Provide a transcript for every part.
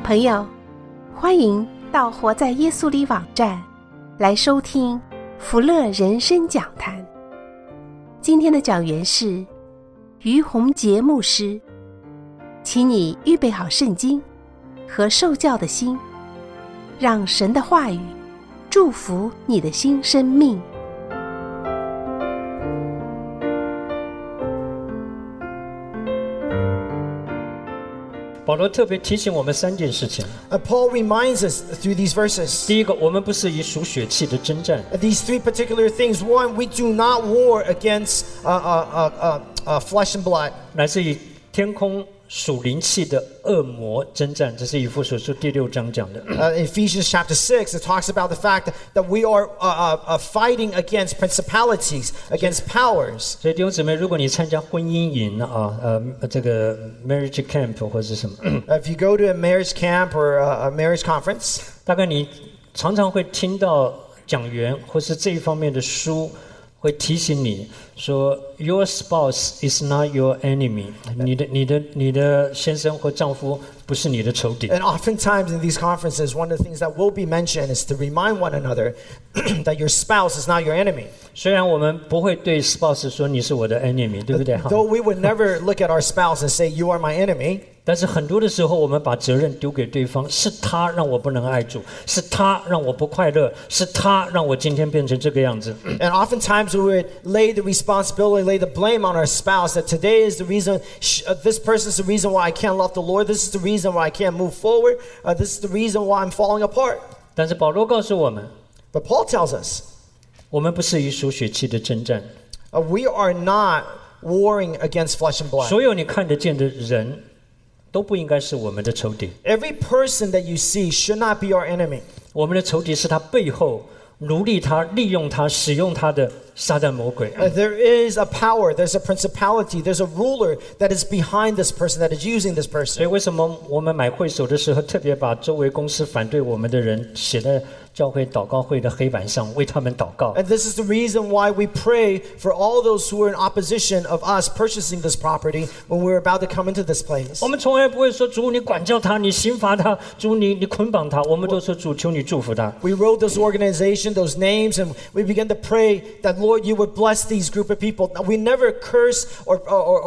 朋友，欢迎到活在耶稣里网站来收听福乐人生讲坛。今天的讲员是于洪杰牧师，请你预备好圣经和受教的心，让神的话语祝福你的新生命。 保罗特别提醒我们三件事情。 Paul reminds us through these verses. 第一个，我们不是以属血气的征战。 These three particular things. One, we do not war against flesh and blood. 乃是以天空属灵气的恶魔征战，这是以弗所书第6章讲的。 Ephesians chapter 6, it talks about the fact that we are fighting against principalities, against powers. 所以弟兄姊妹，如果你参加婚姻营这个 marriage camp 或者是什么 If you go to a marriage camp or a marriage conference, 大概你常常会听到讲员或是这一方面的书会提醒你说 Your spouse is not your enemy. 你的先生或丈夫不是你的仇敌。 And oftentimes in these conferences, one of the things that will be mentioned is to remind one another that your spouse is not your enemy. 虽然我们不会对 spouse 说你是我的 enemy， 对不对？ Though we would never look at our spouse and say, you are my enemy. 但是很多的时候我们把责任丢给对方，是他让我不能爱主，是他让我不快乐，是他让我今天变成这个样子。 And oftentimes we would lay the responsibility, lay the blame on our spouse, that today is the reason, this person is the reason why I can't love the Lord, this is the reason why I can't move forward, this is the reason why I'm falling apart. 但是保罗告诉我们， But Paul tells us, 我们不是以属血气的征战。 we are not warring against flesh and blood. 所有你看得见的人都不应该是我们的仇敌。 Every person that you see should not be our enemy. 我们的仇敌是他背后奴隶他、利用他、使用他的撒旦魔鬼。 There is a power, there's a principality, there's a ruler that is behind this person, that is using this 所以 person. 为什么我们买会所的时候特别把周围公司反对我们的人写在教会祷告会的黑板上，为他们祷告。 And this is the reason why we pray for all those who are in opposition of us purchasing this property when we're about to come into this place. 我们从来不会说主你管教他，你刑罚他，主你捆绑他，我们都说主求你祝福他。 We wrote this organization, those names, and we began to pray that, Lord, you would bless these group of people. We never curse or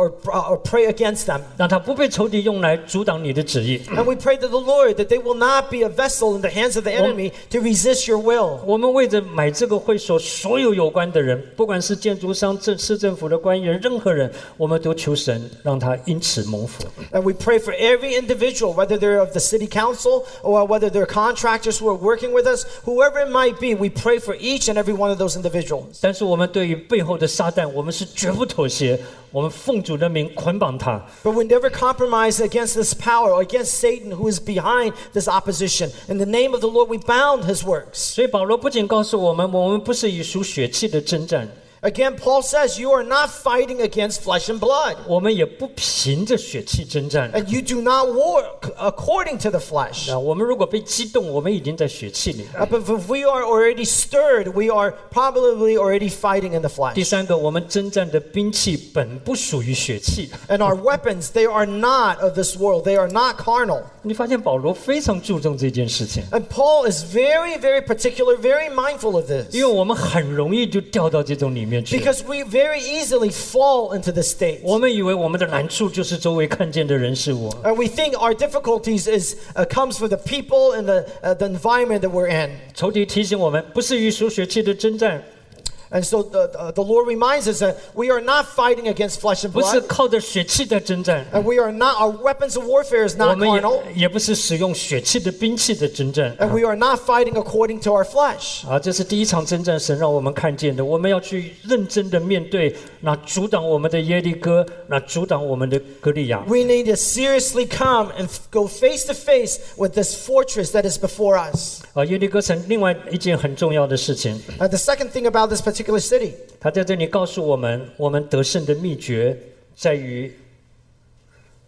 pray against them. 让他不被仇敌用来阻挡你的旨意。 And we pray to the Lord that they will not be a vessel in the hands of the enemy to resist your will. 我们为着买这个会所所有有关的人，不管是建筑商、市政府的官员，任何人，我们都求神让他因此蒙福。 And we pray for every individual, whether they're of the city council or whether they're contractors who are working with us, whoever it might be, we pray for each and every one of those individuals. 但是我们对于背后的撒旦，我们是绝不妥协，我们奉主的名捆绑他。 But we never compromise against this power or against Satan who is behind this opposition. In the name of the Lord, we bound his works. 所以保罗不仅告诉我们，我们不是以属血气的征战， Again, Paul says you are not fighting against flesh and blood. 我们也不凭着血气征战。 And you do not war according to the flesh. 我们如果被激动，我们已经在血气里。 But if we are already stirred, we are probably already fighting in the 第 flesh. 三个，我们征战的兵器本不属于血气。 And our weapons, they are not of this world. They are not carnal. 你发现保罗非常注重这件事情， And Paul is very, very particular, very mindful of this. 因为我们很容易就掉到这种里面去。 Because we very easily fall into this state. 我们以为我们的难处就是周围看见的人是我， And we think our difficulties comes from the people and the environment that we're in. 仇敌提醒我们，不是以属血气的征战， And so the Lord reminds us that we are not fighting against flesh and 不是 blood. 靠着血气的征战， And we are not, our weapons of warfare is 我 not 们 carnal. 也不是使用血气的兵器的征战。 And we are not fighting according to our flesh. 这是第一场征战，神让我们看见的。我们要去认真的面对那阻挡我们的耶利哥，那阻挡我们的歌利亚。 We need to seriously come and go face to face with this fortress that is before us. 耶利哥城另外一件很重要的事情， The second thing about this particular city, 他在这里告诉我们，我们得胜的秘诀在于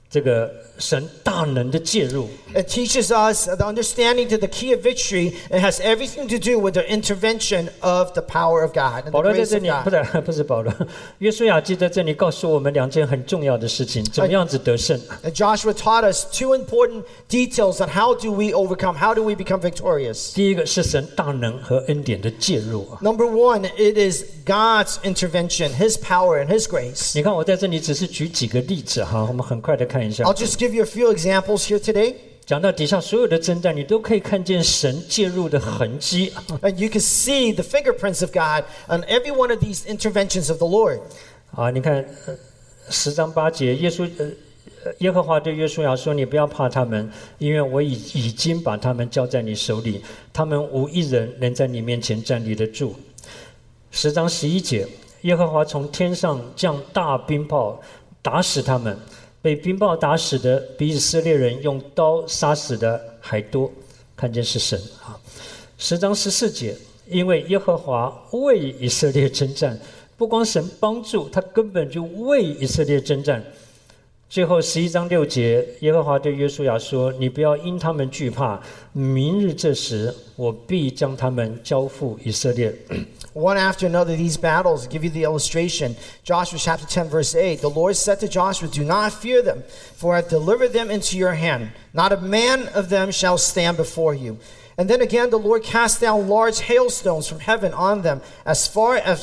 这个神大能的介入。 It teaches us the understanding to the key of victory. It has everything to do with the intervention of the power of God and 保 the 罗在 grace 这 of 里 God. 不是保罗，约书亚记在这里告诉我们2件很重要的事情，怎么样子得胜。 And Joshua taught us 2 important details on how do we overcome, how do we become victorious. 第一个是神大能和恩典的介入。 Number 1, it is God's intervention, His power and His grace. 你看我在这里只是举几个例子哈，我们很快的看一下。 I'll just give you a few examples here today. 讲到底下所有的征战，你都可以看见神介入的痕迹。 And you can see the fingerprints of God on every one of these interventions of the Lord. 啊，你看10章8节，耶和华对约书亚说：“你不要怕他们，因为我已经把他们交在你手里，他们无一人能在你面前站立得住。”10章11节，耶和华从天上降大冰雹，打死他们，被冰雹打死的比以色列人用刀杀死的还多。看见是神啊。10章14节，因为耶和华为以色列征战，不光神帮助，他根本就为以色列征战。最后11章6节，耶和华对约书亚说：“你不要因他们惧怕，明日这时，我必将他们交付以色列。” One after another, these battles, give you the illustration. Joshua chapter 10, verse 8. The Lord said to Joshua, "Do not fear them, for I have delivered them into your hand. Not a man of them shall stand before you." And then again, the Lord cast down large hailstones from heaven on them, as far as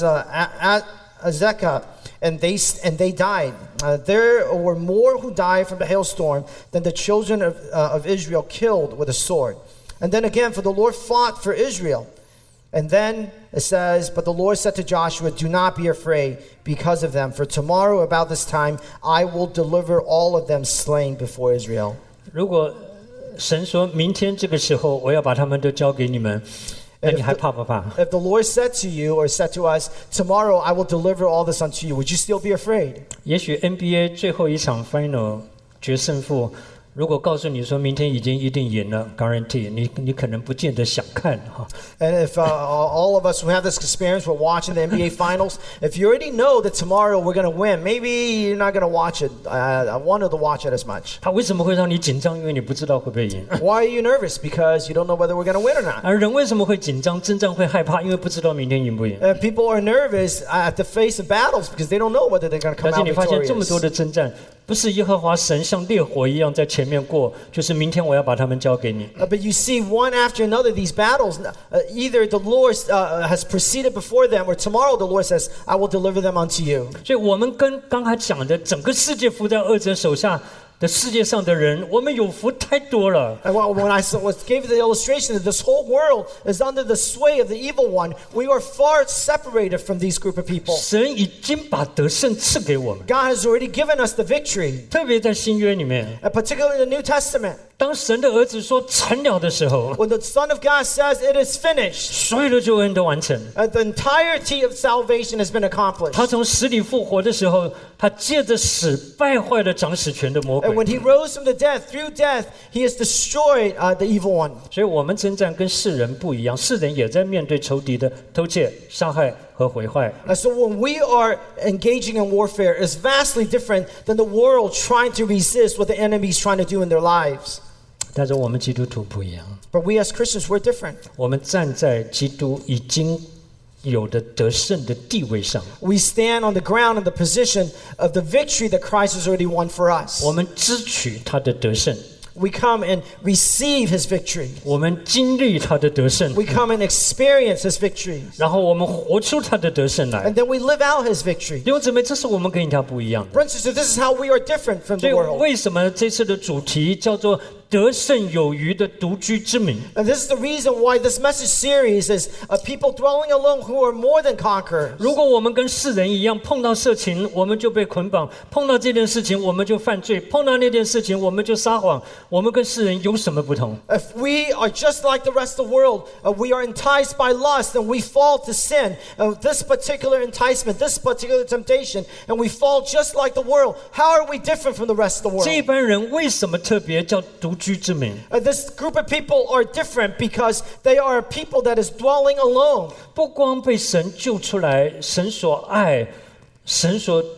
Azekah, and they died. There were more who died from the hailstorm than the children of Israel killed with a sword. And then again, for the Lord fought for Israel. And then it says, "But the Lord said to Joshua, do not be afraid because of them, for tomorrow about this time I will deliver all of them slain before Israel." 如果神说明天这个时候我要把他们都交给你们，那你还怕不怕？ If the Lord said to you or said to us, "Tomorrow I will deliver all this unto you," would you still be afraid? 也许 NBA 最后一场 Final 决胜负，如果告诉你说明天已经一定赢了 ，guarantee， 你可能不见得想看哈。 And if all of us who have this experience, we're watching the NBA Finals, if you already know that tomorrow we're going to win, maybe you're not going to watch it. I wanted to watch it as much. 他为什么会让你紧张？因为你不知道会不会赢。 Why are you nervous? Because you don't know whether we're going to win or not. 而人为什么会紧张？征战会害怕，因为不知道明天赢不赢。 People are nervous at the face of battles because they don't know whether they're going to come 而且 out 你发现这么 victorious. 多的征战，不是耶和华神像烈火一样在前面过，就是明天我要把他们交给你。 But you see one after another these battles, either the Lord has proceeded before them, or tomorrow the Lord says, "I will deliver them unto you." 所以我们跟刚才讲的整个世界服在恶者手下的世界上的人，我们有福太多了。 And when I gave you the illustration that this whole world is under the sway of the evil one, we are far separated from these group of people. 神已经把得胜赐给我们， God has already given us the victory, 特别在新约里面， and particularly in the New Testament. 当神的儿子说成了的时候， When the Son of God says it is finished, 所有的救恩都完成。 the entirety of salvation has been accomplished. 他从死里复活的时候，他借着死败坏了掌死权的魔 And 鬼。 when he rose from the dead, through death, he has destroyed the evil one. 所以我们征战跟世人不一样，世人也在面对仇敌的偷窃、杀害和毁坏。 So when we are engaging in warfare, it's vastly different than the world trying to resist what the enemy is trying to do in their lives. 但是我们基督徒不一样， But we as Christians, we're different. 我们站在基督已经有的得胜的地位上， We stand on the ground in the position of the victory that Christ has already won for us. 我们支取他的得胜， We come and receive his victory. 我们经历他的得胜， We come and experience his victory. 然后我们活出他的得胜来 And。then we live out his victory. 弟兄姊妹，这是我们跟人家不一样的。 Brothers and sisters, this is how we are different from 所 the 以 world. 为什么这次的主题叫做得胜有余的独居之名？ And this is the reason why this message series is people dwelling alone who are more than conquerors. 如果我们跟世人一样，碰到色情我们就被捆绑，碰到这件事情我们就犯罪，碰到那件事情我们就撒谎，我们跟世人有什么不同？ If we are just like the rest of the world, we are enticed by lust and we fall to sin, this particular enticement, this particular temptation, and we fall just like the world, how are we different from the rest of the 这一 world? 般人为什么特别叫独居之名？ This group of people are different because they are a people that is dwelling alone. 不光被神救出来，神所爱，神所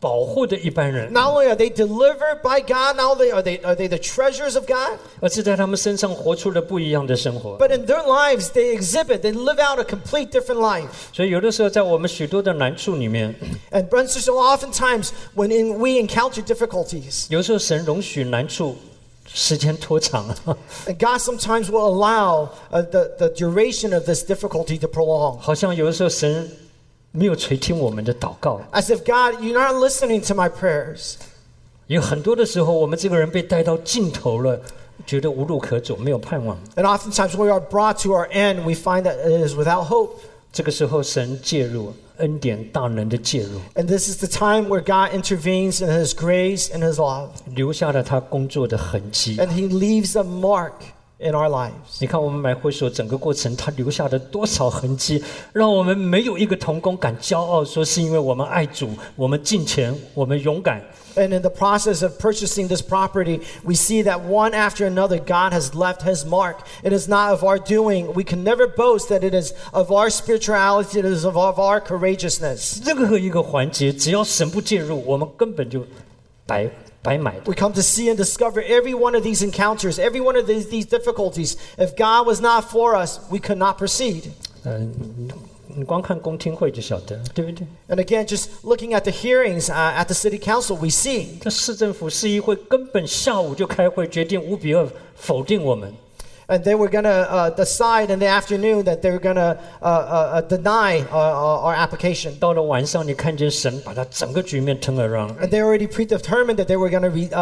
保护的一般人， Not only are they delivered by God, not only are they the treasures of God, 而是在他们身上活出了不一样的生活。 but in their lives they live out a complete different life. 所以有的时候在我们许多的难处里面， And brothers and sisters, oftentimes when we encounter difficulties, 有时候神容许难处时间拖长， and God sometimes will allow the duration of this difficulty to prolong. 好像有的时候神没有垂听我们的祷告。 As if, God, you're not listening to my prayers. 有很多的时候，我们这个人被带到尽头了，觉得无路可走，没有盼望。 And oftentimes when we are brought to our end, we find that it is without hope. 这个时候，神介入，恩典大能的介入， And this is the time where God intervenes in His grace and His love. 留下了他工作的痕迹。 And He leaves a mark in our lives. 你看，我们买会所整个过程，他留下了多少痕迹，让我们没有一个同工敢骄傲说是因为我们爱主，我们敬虔，我们勇敢。 And in the process of purchasing this property, we see that one after another, God has left His mark. It is not of our doing. We can never boast that it is of our spirituality, it is of our courageousness. 任何一个环节，只要神不介入，我们根本就白买的。 We come to see and discover every one of these encounters, every one of these difficulties. If God was not for us, we could not proceed. 你光看公听会就晓得，对不对？ And again, just looking at the hearings at the city council, we see 这市政府市议会根本下午就开会，决定5-2否定我们。 and they were going to decide in the afternoon that they were going to deny our application. 到了晚上，你看见神把他整个局面 turn around。 And they already predetermined that they were going to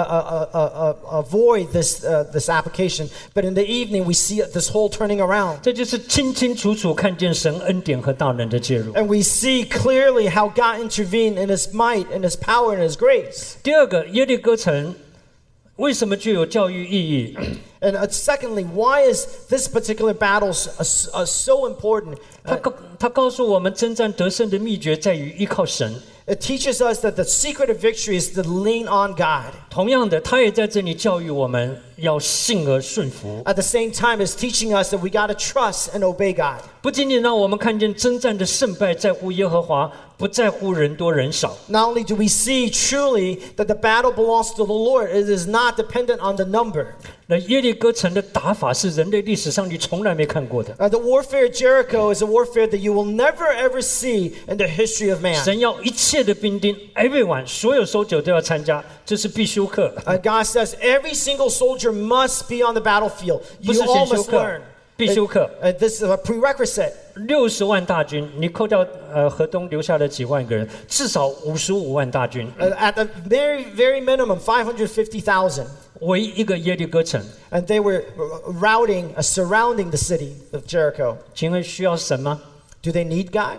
avoid this application. But in the evening, we see this whole turning around. 这就是清清楚楚看见神恩典和大能的介入。 And we see clearly how God intervened in His might, in His power, and His grace. 第二个，耶利哥城为什么具有教育意义？ And secondly, why is this particular battle so important? 他告诉我们，征战得胜的秘诀在于依靠神。 It teaches us that the secret of victory is to lean on God. 同样的，他也在这里教育我们要信而顺服。 At the same time, it's teaching us that we got to trust and obey God. 不仅仅让我们看见征战的胜败在乎耶和华，不在乎人多人少。 Not only do we see truly that the battle belongs to the Lord, it is not dependent on the number. 那耶利哥城的打法是人类历史上你从来没看过的。 The warfare of Jericho is a warfare that you will never ever see in the history of man. 神要一切的兵丁 ，everyone， 所有搜救都要参加，这是必修课。 God says every single soldier must be on the battlefield. 不 You 是 all 选修 must 课 learn.， 必修课。 This is a prerequisite. 60万大军，你扣掉河东留下了几万个人，至少55万大军， At the very, very minimum, 550,000. 围一个耶利哥城。 And they were surrounding the city of Jericho. 请问需要神吗？ Do they need God?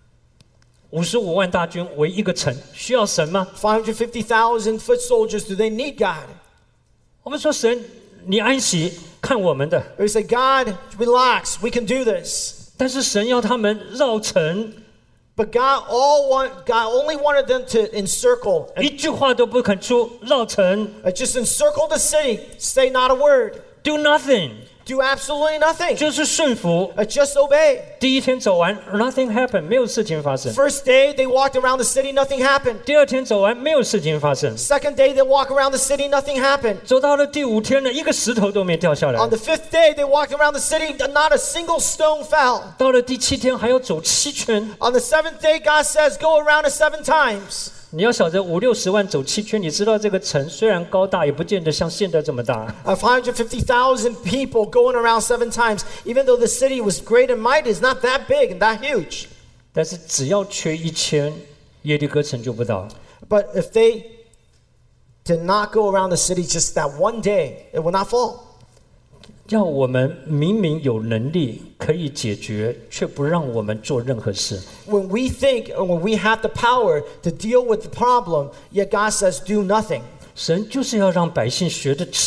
55万大军围一个城，需要神吗？ 550,000 foot soldiers, do they need God? 我们说神，你安息看我们的， Or we say, God, relax, we can do this. 但是神要他们绕城， But God only wanted them to encircle, 一句话都不肯出，绕城 just encircle the city, say not a word, ，do nothing， do absolutely nothing, 就是顺服。 just obey. 第一天走完 ，nothing happened， 没有事情发生。 First day, they walked around the city, nothing happened. 第二天走完，没有事情发生。 Second day, they walked around the city, nothing happened. 走到了第5天了，一个石头都没掉下来 On。the fifth day, they walked around the city, not a single stone fell. 到了第7天还要走7圈。 On the seventh day, God says, go around it 7 times. 你要晓得50-60万走7圈，你知道这个城虽然高大，也不见得像现在这么大。 550,000 people going around 7 times, even though the city was great and mighty, it's not that big and that huge. 但是只要缺1圈，耶利哥城就不到。 But if they did not go around the city just that one day, it will not fall. 要我们明明有能力可以解决，却不让我们做任何事。 When we think or when we have the power to deal with the problem, yet God says do nothing. 神就是要让百姓学得彻底，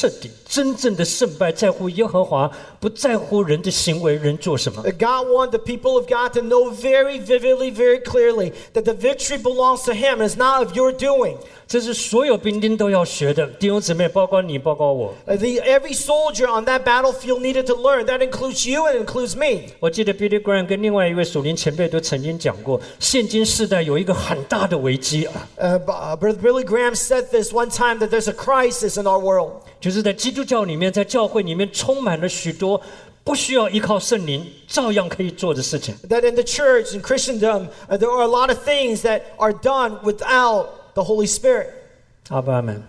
真正的胜败在乎耶和华，不在乎人的行为，人做什么。 God wanted the people of God to know very vividly, very clearly that the victory belongs to Him and it's not of your doing. 这是所有兵丁都要学的，弟兄姊妹，包括你，包括我。 Every soldier on that battlefield needed to learn. That includes you and includes me. 我记得 Billy Graham 跟另外一位属灵前辈都曾经讲过，现今世代有一个很大的危机啊， Brother Billy Graham said this one time that there's a crisis in our world. 就是在基督教里面，在教会里面充满了许多不需要依靠圣灵照样可以做的事情。 That in the church, in Christendom, there are a lot of things that are done without the Holy Spirit. 阿爸阿们。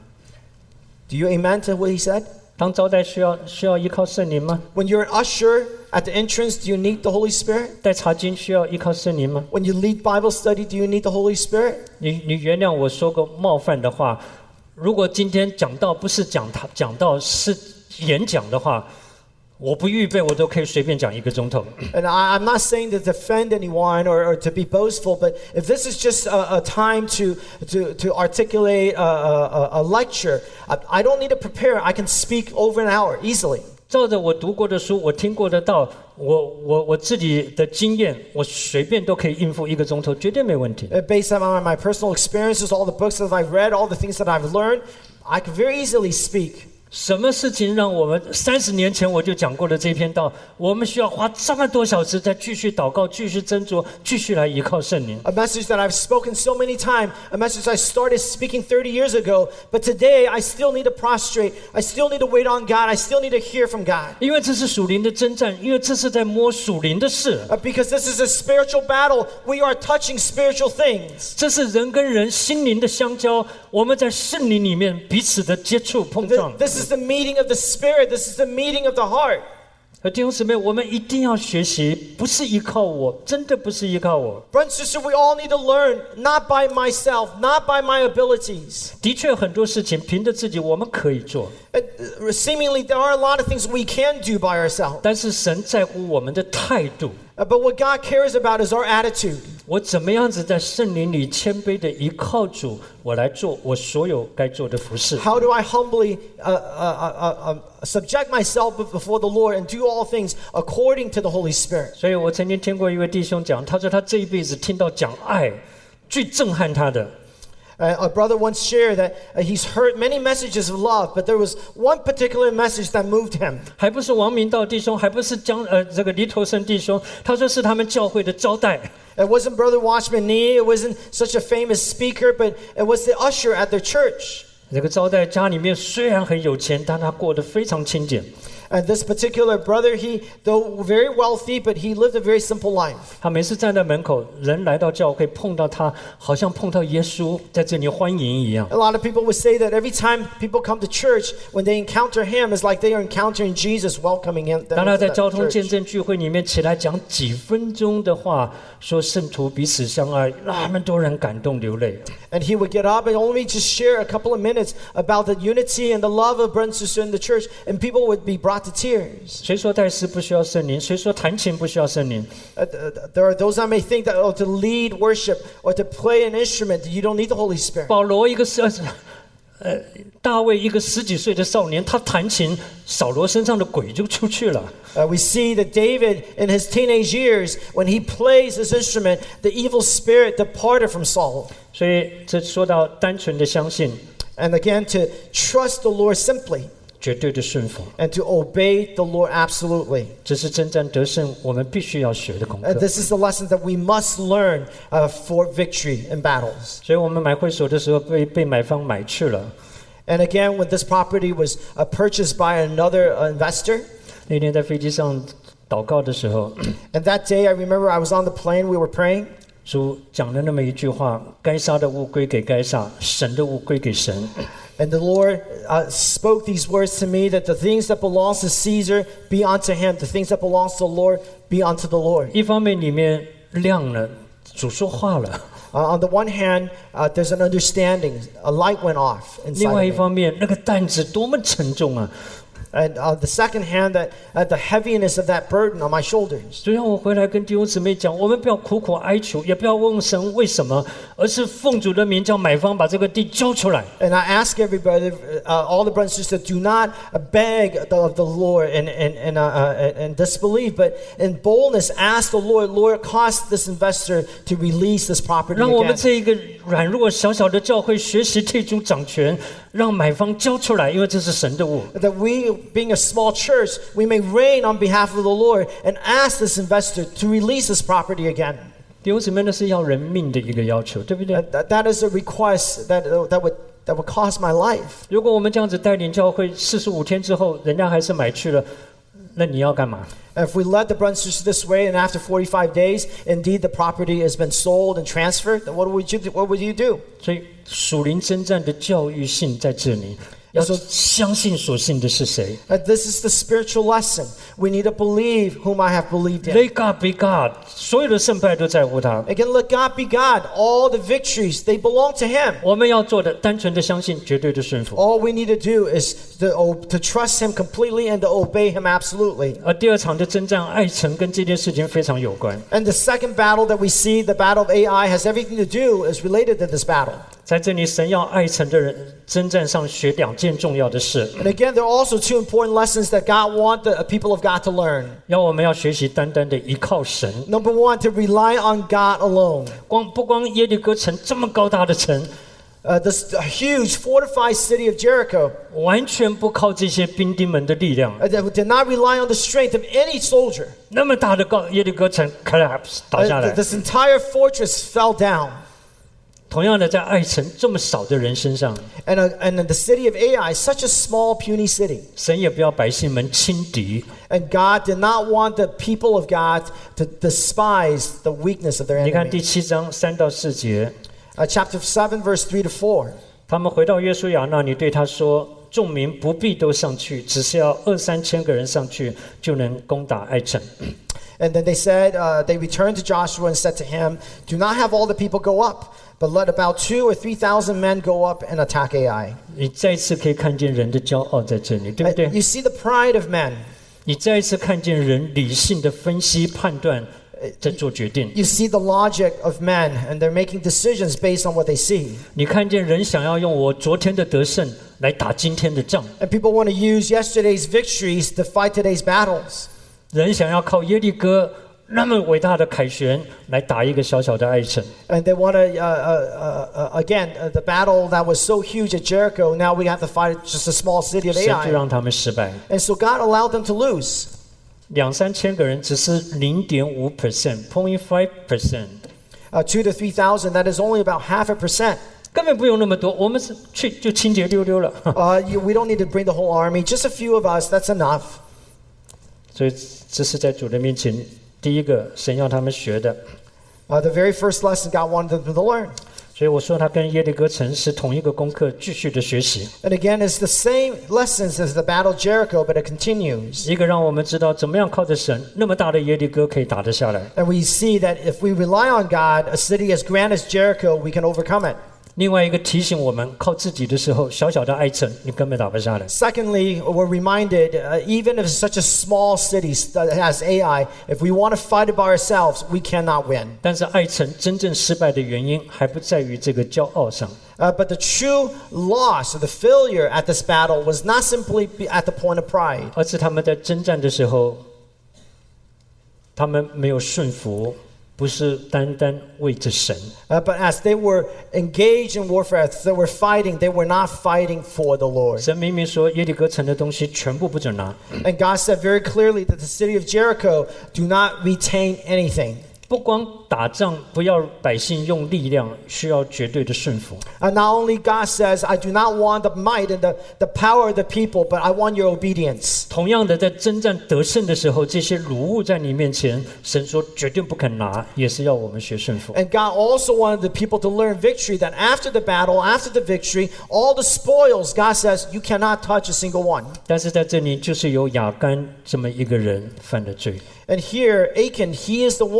Do you amen to what he said? 当招待需要依靠圣灵吗？ When you're an usher at the entrance, do you need the Holy Spirit? 带查经需要依靠圣灵吗？ When you lead Bible study, do you need the Holy Spirit? 你原谅我说个冒犯的话，如果今天讲道不是讲道是演讲的话，我不预备我都可以随便讲1个钟头。 And I'm not saying to defend anyone or to be boastful, but if this is just a time to articulate a lecture, I don't need to prepare. I can speak over an hour easily. 照着我读过的书，我听过的道，我自己的经验，我随便都可以应付1个钟头，绝对没问题。 Based on my personal experiences, all the books that I've read, all the things that I've learned, I can very easily speak. 什么事情让我们30年前我就讲过的这篇道，我们需要花这么多小时再继续祷告、继续斟酌、继续来依靠圣灵？ A message that I've spoken so many times, a message I started speaking 30 years ago, but today I still need to prostrate, I still need to wait on God, I still need to hear from God. 因为这是属灵的征战，因为这是在摸属灵的事， Because this is a spiritual battle, we are touching spiritual things. 这是人跟人心灵的相交，我们在圣灵里面彼此的接触碰撞。 This is the meeting of the spirit, this is the meeting of the heart. 弟兄姊妹，我们一定要学习，不是依靠我，真的不是依靠我。 Brother and sister, we all need to learn, not by myself, not by my abilities. 的确，很多事情凭着自己我们可以做， Seemingly, there are a lot of things we can do by ourselves. 但是神在乎我们的态度。 But what God cares about is our attitude. 我怎么样子在圣灵里谦卑的依靠主，我来做我所有该做的服事。 How do I humbly subject myself before the Lord and do all things according to the Holy Spirit? 所以我曾经听过一位弟兄讲，他说他这一辈子听到讲爱，最震撼他的。 A brother once shared that he's heard many messages of love, but there was one particular message that moved him. 还不是王明道弟兄，还不是这个黎头生弟兄，他说是他们教会的招待。 It wasn't Brother Watchman Nee, it wasn't such a famous speaker, but it was the usher at their church. 这个招待家里面虽然很有钱，但他过得非常清简。 And this particular brother, though very wealthy, but he lived a very simple life. 他每次站在门口，人来到教会碰到他，好像碰到耶稣在这里欢迎一样。 A lot of people would say that every time people come to church, when they encounter him, it's like they are encountering Jesus welcoming him. 当他在交通见证聚会里面起来讲几分钟的话，说圣徒彼此相爱，那么多人感动流泪。 And he would get up and only just share a couple of minutes about the unity and the love of brothers and sisters in the church, and people would be brought to tears. 谁说带诗不需要圣灵？谁说弹琴不需要圣灵？ There are those that may think that to lead worship or to play an instrument, you don't need the Holy Spirit. 保罗一个大卫一个10几岁的少年，他弹琴，扫罗身上的鬼就出去了。 We see that David, in his teenage years, when he plays his instrument, the evil spirit departed from Saul. 所以这说到单纯的相信， And again, to trust the Lord simply 绝对的顺服， and to obey the Lord absolutely. 这是征战得胜我们必须要学的功课。 This is the lesson that we must learn for victory in battles. 所以我们买会所的时候被买方买去了。 And again, when this property was purchased by another investor, 那天在飞机上祷告的时候， and that day I remember I was on the plane, we were praying. 主讲了那么一句话：该杀的物归给该杀，神的物归给神。 And the Lord spoke these words to me that the things that belongs to Caesar be unto him, the things that belongs to the Lord be unto the Lord. 一方面里面亮了，主说话了； On the one hand, there's an understanding, a light went off 另 inside 外一 of me. 方面，那个担子多么沉重啊！ And the second hand, that the heaviness of that burden on my shoulders. 所以让我回来跟弟兄姊妹讲，我们不要苦苦哀求，也不要问神为什么，而是奉主的名叫买方把这个地交出来。 And I ask everybody, all the brothers and sisters, do not beg of the Lord and disbelieve, but in boldness ask the Lord, Lord, cause this investor to release this property 让我们 again. 这一个软弱小小的教会学习替主掌权，让买方交出来，因为这是神的物。 That we, being a small church, we may reign on behalf of the Lord and ask this investor to release this property again. 弟兄姊妹，那是要人命的一个要求，对不对？ That is a request that would cost my life. 如果我们这样子带领教会45天之后，人家还是买去了，那你要干嘛？ If we led the brothers and sisters this way, and after 45 days, indeed the property has been sold and transferred, then what would you do? 所以属灵征战的教育性在这里。要相信所信的是谁。 This is the spiritual lesson. We need to believe whom I have believed in. Let God be God， 所有的胜败都在乎他。 Again, let God be God. All the victories, they belong to Him. 我们要做的，单纯的相信，绝对的顺服。 All we need to do is to trust Him completely and to obey Him absolutely. 而第二场的征战，爱城跟这件事情非常有关。 And the second battle that we see, the battle of Ai, has everything to do, is related to this battle. 在这里，神要爱城的人征战上学两件重要的事。 And again, there are also two important lessons that God wants the people of God to learn. 我们要学习单单的依靠神。 Number one, to rely on God alone. 不光耶利哥城这么高大的城， This huge fortified city of Jericho, 完全不靠这些兵丁们的力量。 that did not rely on the strength of any soldier. 那么大的耶利哥城 collapse 倒下来。 This entire fortress fell down. 同样的，在爱城这么少的人身上， And the city of Ai, such a small, puny city. 神也不要百姓们轻敌。 And God did not want the people of God to despise the weakness of their 你看第 enemy. 7章3到4节， Chapter 7, verse 3 to 4. 他们回到约书亚那里，对他说：“众民不必都上去，只是要2-3千个人上去，就能攻打爱城。” And then they said, they returned to Joshua and said to him, do not have all the people go up, but let about 2,000 or 3,000 men go up and attack Ai. 你再一次可以看见人的骄傲在这里，对不对？ You see the pride of men. 你再一次看见人理性的分析判断，在做决定。 You see the logic of men, and they're making decisions based on what they see. 你看见人想要用我昨天的得胜来打今天的仗， And people want to use yesterday's victories to fight today's battles. 人想要靠耶利哥那么伟大的凯旋来打一个小小的爱城。 And they want to, the battle that was so huge at Jericho, now we have to fight just a small city of 神就 Ai. 让他们失败。 And so God allowed them to lose. 2-3千个人只是0.5%， 0.5%， 2,000 to 3,000, that is only about 0.5%. 根本不用那么多，我们是去就清洁溜溜了。 We don't need to bring the whole army. Just a few of us, that's enough. 所以这是在主的面前，第一个神要他们学的。 The very first lesson God wanted them to learn. 所以我说他跟耶利哥城是同一个功课，继续的学习。 And again, it's the same lessons as the battle of Jericho, but it continues. 一个让我们知道怎么样靠着神，那么大的耶利哥可以打得下来。 And we see that if we rely on God, a city as grand as Jericho, we can overcome it. 另外一个提醒我们，靠自己的时候，小小的爱城你根本打不下来。 Secondly, we're reminded, even if it's such a small city as Ai, if we want to fight it by ourselves, we cannot win. 但是爱城真正失败的原因，还不在于这个骄傲上。 But the true loss or the failure at this battle was not simply at the point of pride. 而是他们在征战的时候，他们没有顺服，不是单单为着神。 But as they were engaged in warfare, as they were fighting, they were not fighting for the Lord. 神明明说耶利哥城的东西全部不准拿， And God said very clearly that the city of Jericho do not retain anything. 不光打仗，不要百姓用力量，需要绝对的顺服。 And not only God says, I do not want the might and the power of the people, but I want your obedience. 同样的，在征战得胜的时候，这些掳物在你面前，神说绝对不肯拿，也是要我们学顺服。 And God also wanted the people to learn victory, that after the battle, after the victory, all the spoils, God says, you cannot touch a single one. 但是在这里，就是有亚干这么一个人犯了罪。 And here, Achan, he is the one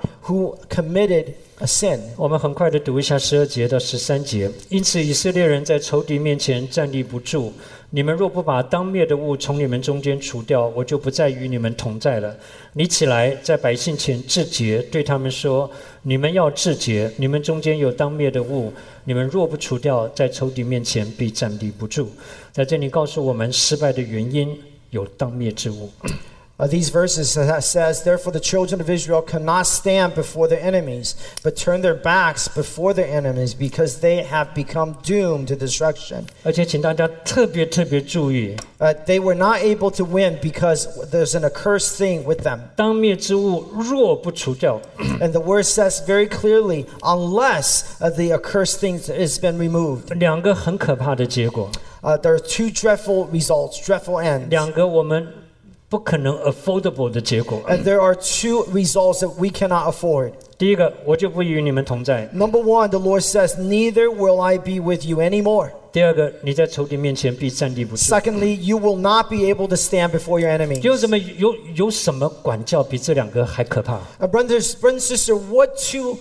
who committed a sin. 我们很快的读一下12节到13节。因此以色列人在仇敌面前站立不住，你们若不把当灭的物从你们中间除掉，我就不再与你们同在了。你起来，在百姓前自洁，对他们说：你们要自洁，你们中间有当灭的物，你们若不除掉，在仇敌面前必站立不住。在这里告诉我们失败的原因有当灭之物。 These verses says, therefore the children of Israel cannot stand before their enemies, but turn their backs before their enemies, because they have become doomed to destruction. 而且请大家特别注意， They were not able to win because there's an accursed thing with them. 当灭之物若不除掉， And the word says very clearly, unless the accursed thing has been removed. 两个很可怕的结果， There are two dreadful results, dreadful ends. 两个我们不可能 affordable 的结果。 And there are two results that we cannot afford. 第一个，我就不与你们同在； Number one, the Lord says, neither will I be with you anymore. 第二个，你在仇敌面前必站立不住。 Secondly, you will not be able to stand before your enemies. 弟兄姊妹，有什么管教比这两个还可怕？ Brothers and sisters, what two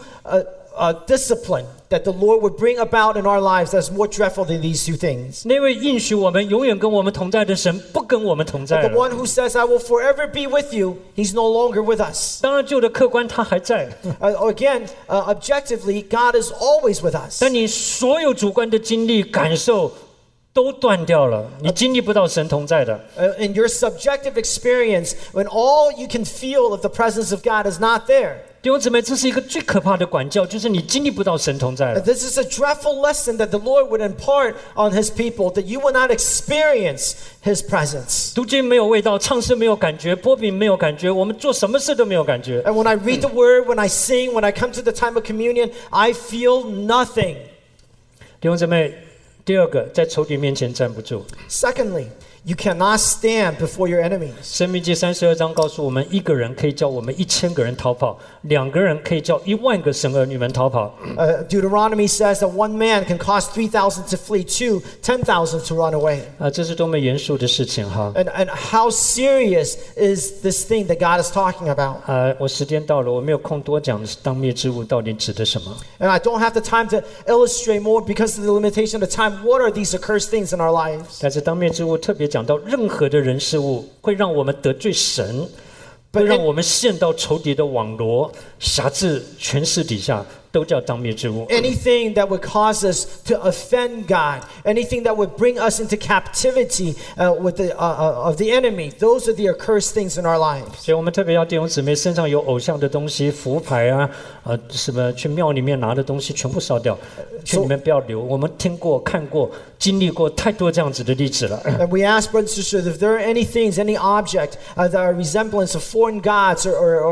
discipline that the Lord would bring about in our lives that's more dreadful than these two things? 那位应许我们永远跟我们同在的神，不跟我们同在 The 了。 one who says, I will forever be with you, he's no longer with us. 当然，旧的客观他还在， Again, objectively, God is always with us. 但你所有主观的经历、感受都断掉了，你经历不到神同在的。 In your subjective experience, when all you can feel of the presence of God is not there. 弟兄姊妹，这是一个最可怕的管教，就是你经历不到神同在了。 This is a dreadful lesson that the Lord would impart on his people, that you will not experience his presence. 读经没有味道，唱诗没有感觉，播饼没有感觉，我们做什么事都没有感觉。 And when I read the word, when I sing, when I come to the time of communion, I feel nothing. 弟兄姊妹，第二个，在仇敌面前站不住。 Secondly, you cannot stand before your enemies. 申命记32章告诉我们，一个人可以叫我们1000个人逃跑，两个人可以叫10000个神儿女们逃跑。 Deuteronomy says that one man can cause 3,000 to flee, 10,000 to run away. 这是多么严肃的事情哈！ And how serious is this thing that God is talking about? 我时间到了，我没有空多讲当灭之物到底指的什么。 And I don't have the time to illustrate more because of the limitation of the time. What are these accursed things in our lives? 但是当灭之物特别讲到任何的人事物会让我们得罪神，会让我们陷到仇敌的网罗、辖制权势底下，都叫当灭之物。 Anything that would cause us to offend God, anything that would bring us into captivity of the enemy, those are the accursed things in our lives. 所以我们特别要弟兄姊妹身上有偶像的东西、符牌啊，什么去庙里面拿的东西全部烧掉，劝你们不要留。我们听过、看过、经历过太多这样子的例子了。 And we ask brothers and sisters, if there are any things, any object that are resemblance of foreign gods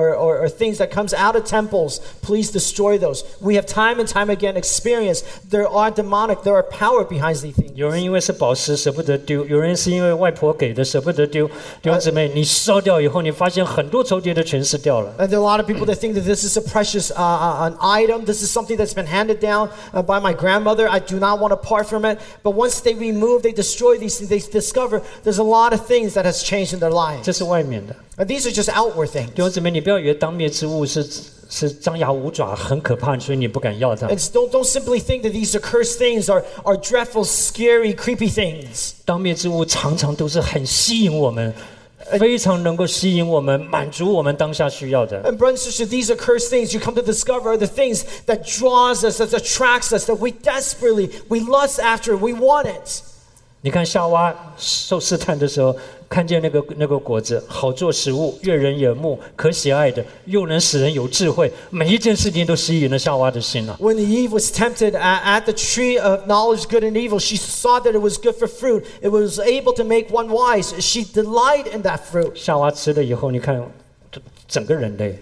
or things that comes out of temples, please destroy those. We have time and time again experienced there are demonic, there are power behind these things. 有人因为是宝石舍不得丢，有人是因为外婆给的舍不得丢。弟兄姊妹，你烧掉以后，你发现很多仇敌的权势掉了。 And there are a lot of people that think that this is a precious an item. This is something that's been handed down by my grandmother. I do not want to part from it. But once they remove, they destroy these things, they discover there's a lot of things that has changed in their lives. 这是外面的。 And these are just outward things. 弟兄姊妹，你不要以为当灭之物是张牙舞爪，很可怕，所以你不敢要它。 And don't simply think that these accursed things are dreadful, scary, creepy things. 当灭之物常常都是很吸引我们，非常能够吸引我们，满足我们当下需要的。 And brothers and sisters, these accursed things you come to discover are the things that draws us, that attracts us, that we desperately, we lust after, we want it. 你看夏娃受试探的时候，看见那个果子好做食物，悦人眼目，可喜爱的，又能使人有智慧，每一件事情都吸引了夏娃的心啊。 When Eve was tempted at the tree of knowledge, good and evil, she saw that it was good for fruit. It was able to make one wise. She delighted in that fruit. 夏娃吃了以后，你看整个人类，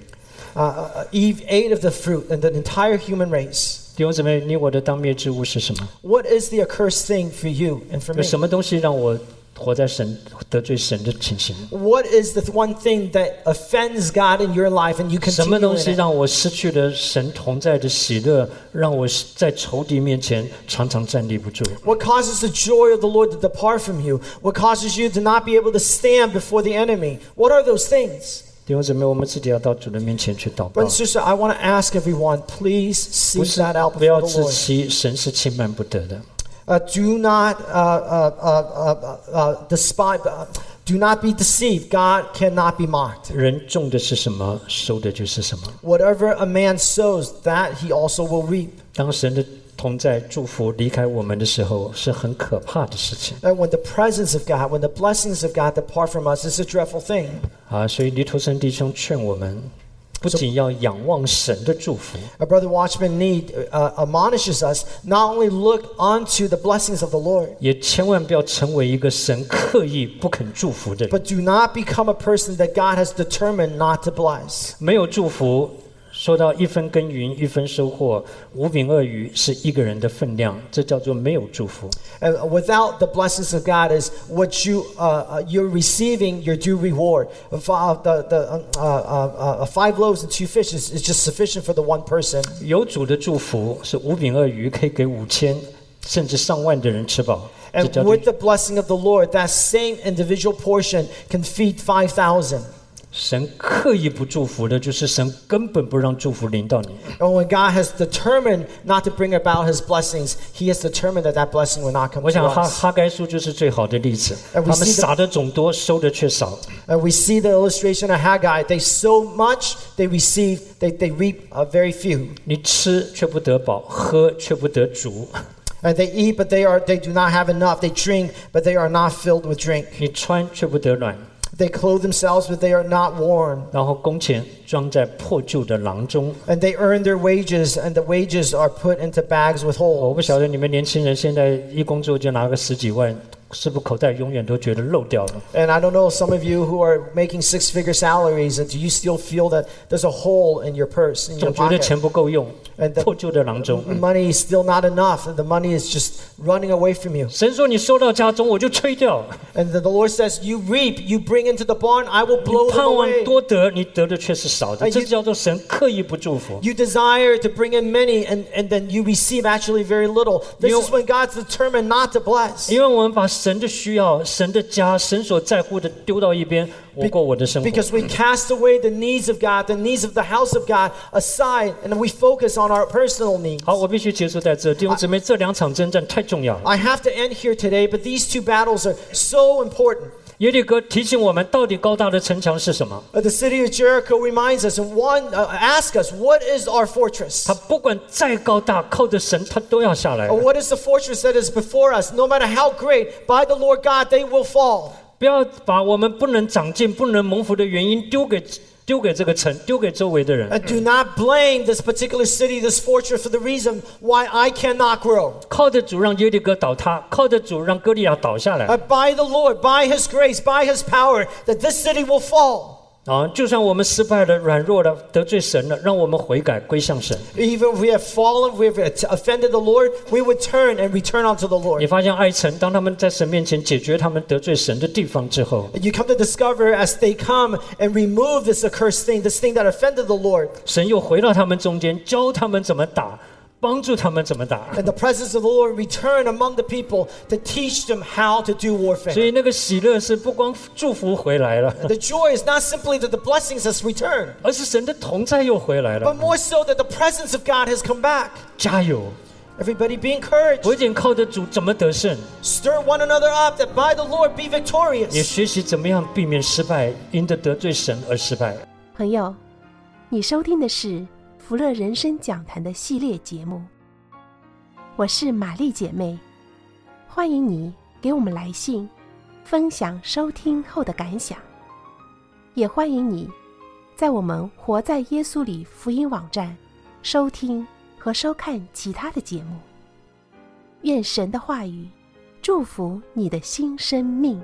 Eve ate of the fruit, and the entire human race. 弟兄姊妹，你我的当灭之物是什么？ What is the accursed thing for you and for 有 me? 什么东西让我活在得罪神的情形？ What is the one thing that offends God in your life and you 什么 continue 东西 in it? 让我失去了神同在的喜乐，让我在仇敌面前常常站立不住？ What causes the joy of the Lord to depart from you? What causes you to not be able to stand before the enemy? What are those things? 弟兄姊妹，我们自己要到主的面前去祷告 Brother and，sister, I want to ask everyone, please 不 seek 是 that out 不要 before 自 the Lord. 欺，神是轻慢不得的。 Do not despise. Do not be deceived. God cannot be mocked. 人种的是什么，收的就是什么。 Whatever a man sows, that he also will reap. 当神的同在祝福离开我们的时候，是很可怕的事情 And when the presence of God, when the blessings of God depart from us, it's a dreadful thing. 啊！所以黎图生弟兄劝我们，不仅要仰望神的祝福， Our brother Watchman Need admonishes us not only look unto the blessings of the Lord, 也千万不要成为一个神刻意不肯祝福的人。 but do not become a person that God has determined not to bless. 没有祝福，说到一分耕耘一分收获，5饼2鱼是一个人的分量，这叫做没有祝福。 And without the blessings of God is what you're receiving your due reward. 5 loaves and 2 fishes is just sufficient for the one person. 有主的祝福是5饼2鱼可以给5000甚至上万的人吃饱，这 And 叫做 with the blessing of the Lord, that same individual portion can feed 5,000. 神刻意不祝福的，就是神根本不让祝福临到你。 And when God has determined not to bring about His blessings, He has determined that that blessing will not come 我 to 想 us. 哈该书就是最好的例子， And we 他们 see the- 撒的种多，收的却少。 And we see the illustration of Haggai. They sow much, they receive, they reap very few. 你吃却不得饱，喝却不得足； And they eat, but they do not have enough. They drink, but they are not filled with drink. 你穿却不得暖， They clothe themselves, but they are not warm. 然后工钱装在破旧的囊中。 And they earn their wages, and the wages are put into bags with 我 holes. 不晓得你们年轻人现在一工作就拿个10几万，是不是口袋永远都觉得漏掉了？ And I don't know, some of you who are making 6-figure salaries, and do you still feel that there's a hole in your purse, in your 总觉得 pocket? 钱不够用 And，the 破旧的囊中。 money is still not enough, and the money is just running away from you. 神说你收到家中，我就吹掉。 And the Lord says, you reap, you bring into the barn, I will 你 blow them 盼望 away. 多得，你得的却是少的， you- 这叫做神刻意不祝福。 You desire to bring in many, and then you receive actually very little. This You- is when God's determined not to bless. 因为我们把神的需要、神的家、神所在乎的丢到一边，我过我的生活。 Because we cast away the needs of God, the needs of the house of God aside, and we focus on our personal needs. 好，我必须结束在这，弟兄姊妹，这2场征战太重要了。 I have to end here today, but these 2 battles are so important. 耶利哥提醒我们，到底高大的城墙是什么？ The city of Jericho reminds us, and ask us, what is our fortress? 它不管再高大，靠着神，它都要下来 Or。what is the fortress that is before us? No matter how great, by the Lord God, they will fall. 不要把我们不能长进、不能蒙福的原因丢给这个城，丢给周围的人。 And do not blame this particular city, this fortress, for the reason why I cannot grow. 靠着主让耶利哥倒塌，靠着主让歌利亚倒下来。 By the Lord, by His grace, by His power, that this city will fall. 啊，就算我们失败了、软弱了、得罪神了，让我们悔改归向神。 Even if we have fallen, we have offended the Lord, we would turn and return unto the 你 Lord. 发现爱城，当他们在神面前解决他们得罪神的地方之后， And you come to discover as they come and remove this accursed thing, this thing that offended the Lord, 神又回到他们中间，教他们怎么打，帮助他们怎么打。 and the presence of the Lord return among the people to teach them how to do 所 warfare. 以那个喜乐是不光祝福回来了， The joy is not simply that the blessings has returned, 而是神的同在又回来 but 了。 more so that the presence of God has come back. 加油！ Everybody be encouraged. 不仅靠着主怎么得胜， Stir one another up that by the Lord be 也 victorious. 学习怎么样避免失败，因着得罪神而失败。 朋友，你收听的是福乐人生讲坛的系列节目，我是玛丽姐妹，欢迎你给我们来信，分享收听后的感想，也欢迎你在我们活在耶稣里福音网站收听和收看其他的节目。愿神的话语祝福你的新生命。